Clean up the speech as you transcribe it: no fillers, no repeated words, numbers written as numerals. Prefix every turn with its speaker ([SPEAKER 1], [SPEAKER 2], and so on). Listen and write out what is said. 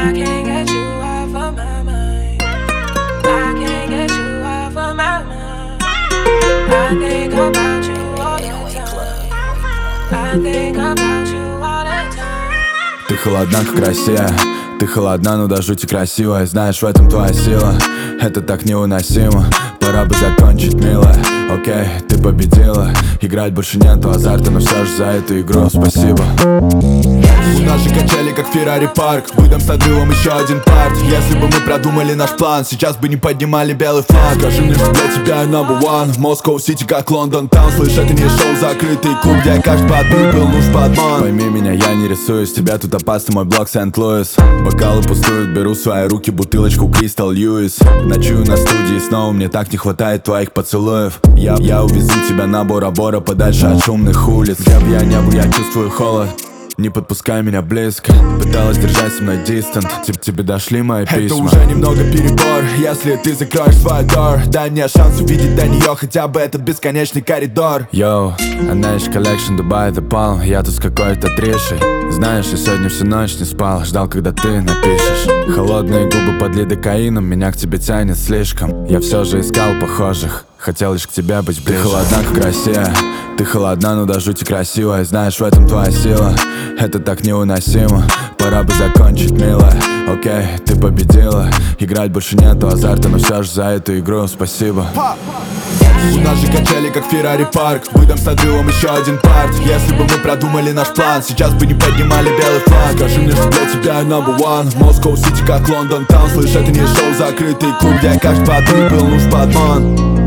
[SPEAKER 1] I can't get you off of my mind. I can't get you off of my mind. I think about you all the time. I think about you all the time.
[SPEAKER 2] Ты холодна, как Россия. Ты холодна, но до жути красивая. Знаешь, в этом твоя сила. Это так невыносимо. Пора бы закончить, милая. Окей, ты победила. Играть больше нету азарта, но все же за эту игру спасибо. У нас же качели, как Феррари парк. Выдам с отрывом еще один парт. Если бы мы продумали наш план, сейчас бы не поднимали белый флаг. Скажи мне, что для тебя number one. В Москва Сити, как Лондон Таун. Слышь, это не шоу, закрытый клуб, где каждый подбит был нужен подман. Пойми меня, я не рисуюсь. Тебя тут опасно, мой блог Сент-Луис. Бокалы пустуют, беру в свои руки бутылочку Кристал Льюис. Ночую на студии снова, мне так не хватает твоих поцелуев. Я увезу тебя на Бора-Бора, подальше от шумных улиц. Где бы я не был, я чувствую холод. Не подпускай меня близко. Пыталась держать со мной дистант. Тебе дошли мои письма. Это уже немного перебор. Если ты закроешь свой дор, дай мне шанс увидеть до нее хотя бы этот бесконечный коридор. Йоу, Anage Collection, Dubai, The Palm. Я тут с какой-то трешей. Знаешь, я сегодня всю ночь не спал. Ждал, когда ты напишешь. Холодные губы под лидокаином. Меня к тебе тянет слишком. Я все же искал похожих. Хотел лишь к тебе быть ближе. Ты холодна, как Россия. Ты холодна, но до жути красивая. Знаешь, в этом твоя сила. Это так невыносимо. Пора бы закончить, милая. Окей, ты победила. Играть больше нету азарта, но все же за эту игру спасибо. У нас же качели, как Феррари парк. Выдам с отрывом еще один парт. Если бы мы продумали наш план, сейчас бы не поднимали белый флаг. Скажи мне, что для тебя number one. В Москва Сити, как Лондон Таун. Слышь, это не шоу, закрытый клуб, где каждый подбит был нужен подман.